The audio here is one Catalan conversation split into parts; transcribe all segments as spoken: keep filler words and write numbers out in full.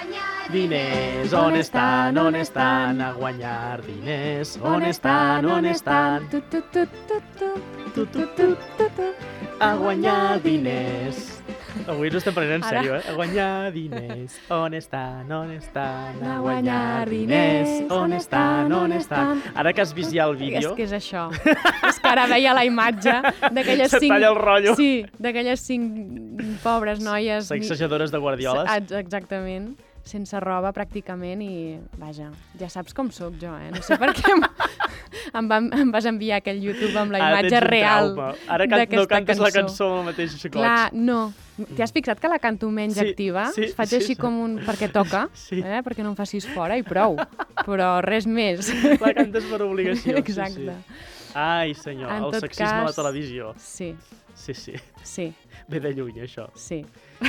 Diners, on estan, on estan, a guanyar diners, on estan, on estan, Tu, tu, tu, tu, tu, tu, tu, tu, tu, tu. a guanyar diners. Avui ens ho estem prenent en Ara. sèrio, eh? A guanyar diners, on estan, on estan, A guanyar diners, on estan, on estan. Ara que has vist ja el És vídeo, que és això. És que ara veia la imatge d'aquelles se't cinc... talla el rotllo. Sí, d'aquelles cinc pobres noies... Sacsejadores de guardioles. Ex- Exactament. Sense roba, pràcticament, i vaja, ja saps com sóc jo, eh? No sé per què em, em, va, em vas enviar aquell YouTube amb la Ara imatge tens un real trauma. Ara can no d'aquesta cantes cançó. la cançó amb el mateix xocots. Clar, no. T'hi has fixat que la canto menys Sí, activa? sí, Faig sí, així sí. com un... perquè toca, Sí. eh? Perquè no em facis fora i prou. Però res més. La cantes per obligació. Exacte. Sí, sí. Ai, senyor, En el tot sexisme a la cas- televisió. Sí, Sí, sí. sí, Ve de lluny, això. sí.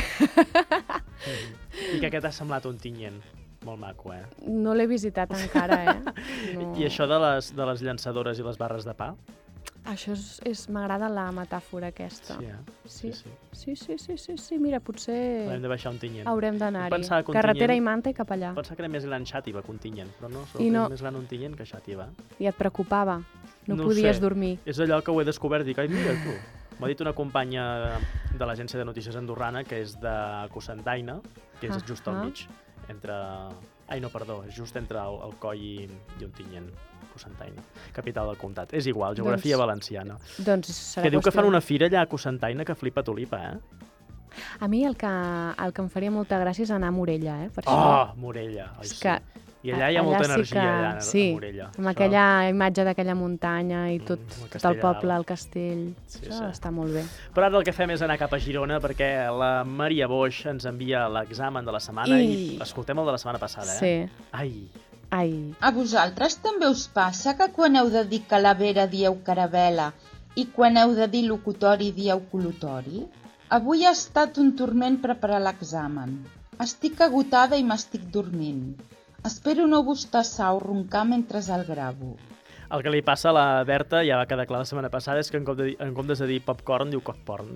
I que què t'ha semblat un tinyent? Molt maco, eh? No l'he visitat encara, eh? No. I això de les, de les llançadores i les barres de pa? Això és, és m'agrada la metàfora aquesta. Sí, eh? Sí, sí. sí, sí, sí, sí, sí. Mira, potser L'hem de baixar un tinyent. haurem d'anar-hi. Pensava que un Carretera tinyent- i manta i cap allà. Pensava que era més gran xàtiva que un tinyent, però no, I no. és més gran un tinyent que xàtiva. I et preocupava. No, No ho podies sé. dormir. És allò que ho he descobert, dic, ai, mira tu. M'ha dit una companya de, de l'agència de notícies andorrana, que és de Cocentaina, que és Ah, just al ah. mig, entre... Ai, no, perdó, és just entre el, el Coll i, i un tinyent. Cocentaina, capital del comtat. És igual, geografia Doncs- valenciana. Doncs serà Que diu que qüestió- fan una fira allà a Cocentaina que flipa tulipa, eh? A mi el que, el que em faria molta gràcia és anar a Morella, eh? Per això. Oh, Morella! Ai, És sí. que I allà hi ha molta sí energia, que- allà, a sí, Morella. amb Això- aquella imatge d'aquella muntanya i tot, Mm, el tot castell el a poble, dalt. el castell. Sí, Això sí. està molt bé. Però ara el que fem és anar cap a Girona perquè la Maria Boix ens envia l'examen de la setmana i, I- escoltem el de la setmana passada, eh? Sí. Ai, Ai, A vosaltres també us passa que quan heu de dir calavera dieu caravela i quan heu de dir locutori dieu colotori? Avui ha estat un turment preparar l'examen. Estic agotada i m'estic dormint. Espero no bostassar o roncar mentre el gravo. el que li passa a la Berta, ja va quedar clar la setmana passada, és que en, compte de, en comptes de dir popcorn, diu copporn.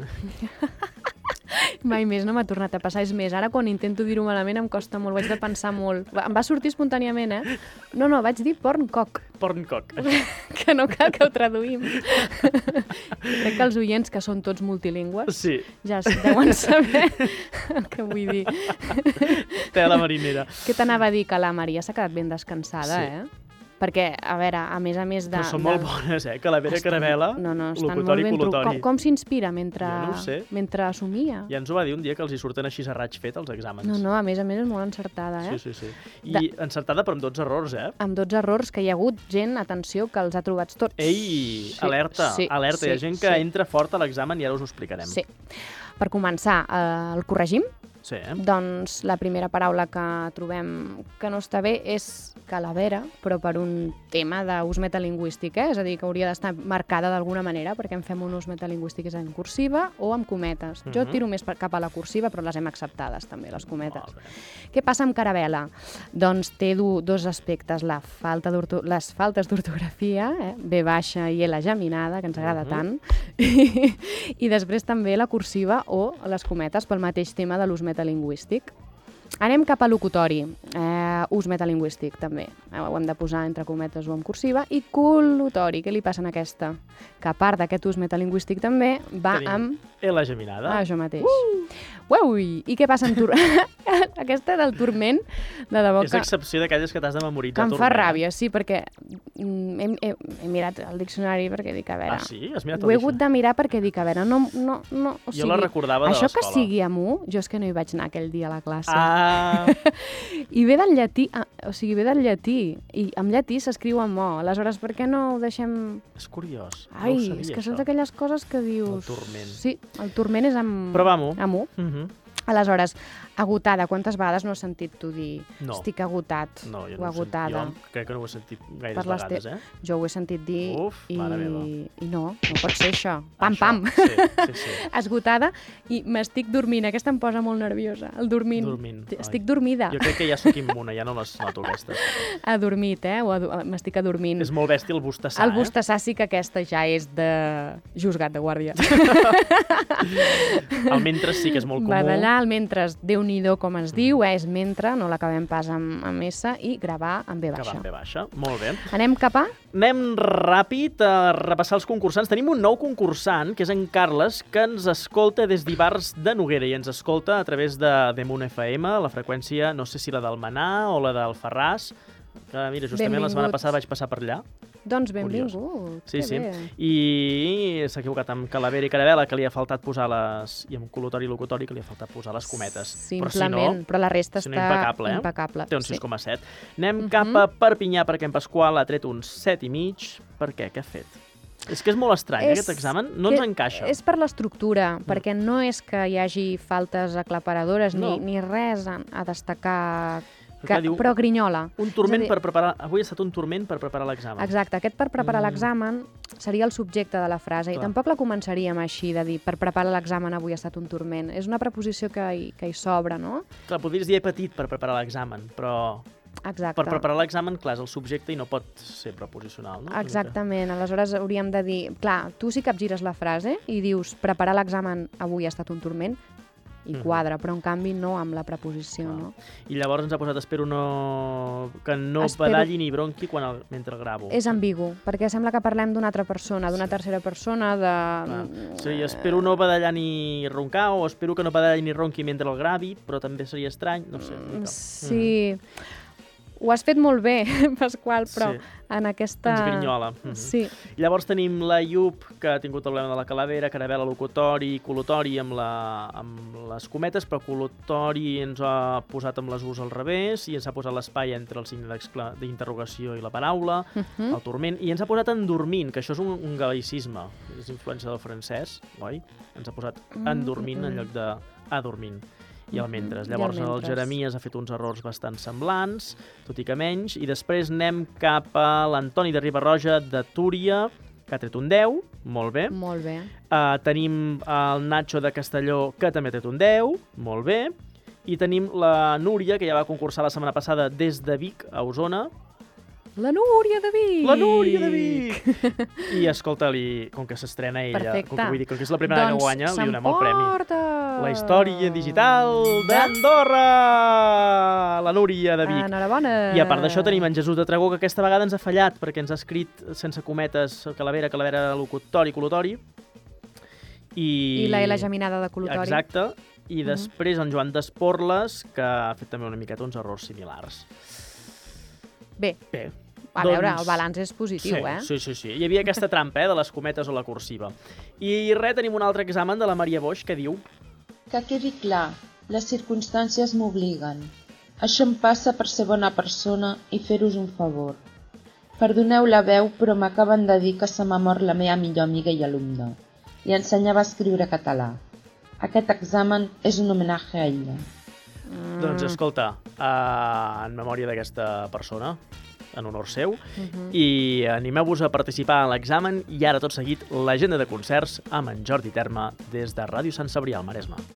mai més no m'ha tornat a passar. És més, ara quan intento dir-ho malament em costa molt, ho haig de pensar molt. Va- Em va sortir espontàniament, eh? No, no, vaig dir porncock, Porncock. que no cal que ho traduïm. Crec que els oients, que són tots multilingües, Sí, ja es deuen saber el que vull dir. tela marinera. Què t'anava a dir? Que la Maria s'ha quedat ben descansada, Sí. eh? Perquè, a veure, a més a més de... Però són de... molt bones, eh? Calavera, caravela, No, no, estan molt locutori, ben tru- colotori. Com, com s'inspira mentre, Jo no ho sé. mentre assumia? Ja ens ho va dir un dia que els hi surten així a raig fet els exàmens. No, no, a més a més és molt encertada, eh? Sí, sí, sí. I encertada però amb dotze errors, eh? Amb dotze errors que hi ha hagut gent, atenció, que els ha trobat tots. Ei, Sí, alerta, sí, alerta. sí, Hi ha gent que sí. entra fort a l'examen i ara us ho explicarem. Sí. Per començar, eh, el corregim. Sí, eh? Doncs la primera paraula que trobem que no està bé és calavera, però per un tema d'ús metalingüístic, eh? És a dir, que hauria d'estar marcada d'alguna manera, perquè en fem un ús metalingüístic és en cursiva o amb cometes. Jo Mhm. tiro més per, cap a la cursiva, però les hem acceptades també, les cometes. Molt bé. Què passa amb caravela? Doncs té du, dos aspectes, la falta d'orto- les faltes d'ortografia, eh? B baixa i L geminada, que ens agrada Mhm. tant, I, i després també la cursiva o les cometes pel mateix tema de l'ús metalingüístic. Anem cap a locutori, eh, ús metalingüístic també, eh, ho hem de posar entre cometes o en cursiva, i col·lutori, què li passa en aquesta? Que a part d'aquest ús metalingüístic també va Tenim amb... L geminada. Ah, això mateix. Uh! Ui! I què passa en tur... Aquesta del turment, de debò És que, excepció d'aquelles que t'has de que memoritzar. em tot fa el dia. ràbia, sí, perquè mm, he, he, he mirat el diccionari perquè dic, a veure... Ah, sí? Has mirat Ho he el hagut diccionari? de mirar perquè dic, a veure, no... no, no o Jo la recordava de això que l'escola. sigui amú, jo és que no hi vaig anar aquell dia a la classe. Ah, I ve del llatí, ah, o sigui, ve del llatí, i en llatí s'escriu amb O. Aleshores, per què no ho deixem... és curiós. Ai, no ho sabia, és que això. són d'aquelles coses que dius... El turment. Sí, el turment és amb... Però va amb U. Amb U. Mhm. Aleshores, agotada, quantes vegades no has sentit tu dir No. estic agotat No, jo o no ho sent- agotada? Jo crec que no ho he sentit gaires Per les vegades, te- eh? Jo ho he sentit dir Uf, i, mare meva. i no, no pot ser això. Pam, Això, pam. Sí, sí, sí. Esgotada i m'estic dormint. Aquesta em posa molt nerviosa, el dormint. Dormint, ai. Estic dormida. Jo crec que ja sóc immune, ja no les noto aquestes. Adormit, eh? O adu- m'estic adormint. És molt bèstia el bustassar, El bustassar sí que aquesta ja és de juzgat de guàrdia. eh? El mentre sí que és molt comú. Badallar, gravar el mentre, Déu-n'hi-do com es diu, és mentre, no l'acabem pas amb, amb S, i gravar amb B Que va baixa. amb B baixa. Molt bé. Anem cap a... Anem ràpid a repassar els concursants. Tenim un nou concursant, que és en Carles, que ens escolta des d'Ivars de Noguera i ens escolta a través de Demunt F M, la freqüència, no sé si la del Manà o la del Ferràs, que mira, justament la setmana Benvingut. passada vaig passar per allà. Doncs Curiós. benvingut. Sí, que sí. bé. I s'ha equivocat amb Calavera i Carabela, que li ha faltat posar les... i amb Col·lutori i Locutori, que li ha faltat posar les cometes. Simplement, però, si no, però la resta si no, està impecable, eh? impecable. té un sí. sis coma set. Anem cap a Perpinyà, perquè en Pasqual ha tret un set i mig. Per què? Què ha fet? És que és molt estrany, eh, És aquest examen. No que ens encaixa. És per l'estructura, perquè no és que hi hagi faltes aclaparadores No. ni, ni res a, a destacar, Però que, clar, diu, però grinyola. Un turment És a dir, per preparar... Avui ha estat un turment per preparar l'examen. Exacte, aquest per preparar Mm. l'examen seria el subjecte de la frase, Clar. i tampoc la començaríem així, de dir per preparar l'examen avui ha estat un turment. És una preposició que hi, que hi sobra, no? Clar, podries dir he patit per preparar l'examen, però Exacte. per preparar l'examen, clar, és el subjecte i no pot ser preposicional, no? Exactament, aleshores hauríem de dir... Clar, tu sí capgires la frase i dius preparar l'examen avui ha estat un turment, i Mhm. quadra, però en canvi no amb la preposició, Clar. no? I llavors ens ha posat espero no... que no Espero- badalli ni bronqui quan el... mentre gravo. És ambigu, perquè sembla que parlem d'una altra persona, d'una tercera persona, de... Clar. Sí, espero no badallar ni roncar o espero que no badalli ni ronqui mentre el gravi, però també seria estrany, no sé. una mica. Sí, ho has fet molt bé, Pasqual, però Sí. en aquesta... Ens grinyola. Mhm. Sí, Llavors tenim la Iup, que ha tingut el problema de la calavera, Carabela, Locutori, Col·lutori amb, la, amb les cometes, però Col·lutori ens ha posat amb les U's al revés i ens ha posat l'espai entre el signe d'excla- d'interrogació i la paraula, Mhm. el turment, i ens ha posat endormint, que això és un, un gal·licisme, és influència del francès, oi? Ens ha posat Mm, endormint en mm. lloc de adormint. I el mentres. I el Llavors el mentres. Jeremies ha fet uns errors bastant semblants, tot i que menys, i després anem cap a l'Antoni de Ribarroja de Túria, que ha tret un deu, molt bé. molt bé. Uh, tenim el Nacho de Castelló, que també ha tret un deu, molt bé. I tenim la Núria, que ja va concursar la setmana passada des de Vic a Osona. La Núria de Vic! La Núria de Vic! I escolta-li, com que s'estrena ella, Perfecte. com que, vull dir, com que és la primera doncs que guanya, li donem el premi. s'emporta! La història digital d'Andorra! La Núria de Vic. Enhorabona! I a part d'això tenim en Jesús de Tragó, que aquesta vegada ens ha fallat, perquè ens ha escrit sense cometes calavera, calavera, locutori, col·lutori. I... I la L geminada de col·lutori. Exacte. I després en Joan d'Esporles, que ha fet també una miqueta uns errors similars. Bé, Bé, a doncs- veure, el balanç és positiu, sí, eh? Sí, sí, sí. Hi havia aquesta trampa, eh, de les cometes o la cursiva. I res, tenim un altre examen de la Maria Boix, que diu... Que quedi clar, les circumstàncies m'obliguen. Això em passa per ser bona persona i fer-vos un favor. Perdoneu la veu, però m'acaben de dir que se m'ha mort la meva millor amiga i alumna i ensenyava a escriure català. Aquest examen és un homenatge a ella. Mm. Doncs escolta, uh, en memòria d'aquesta persona, en honor seu, Mhm. i animeu-vos a participar en l'examen i ara tot seguit l'agenda de concerts amb en Jordi Terma des de Ràdio Sant Cebrià al Maresme.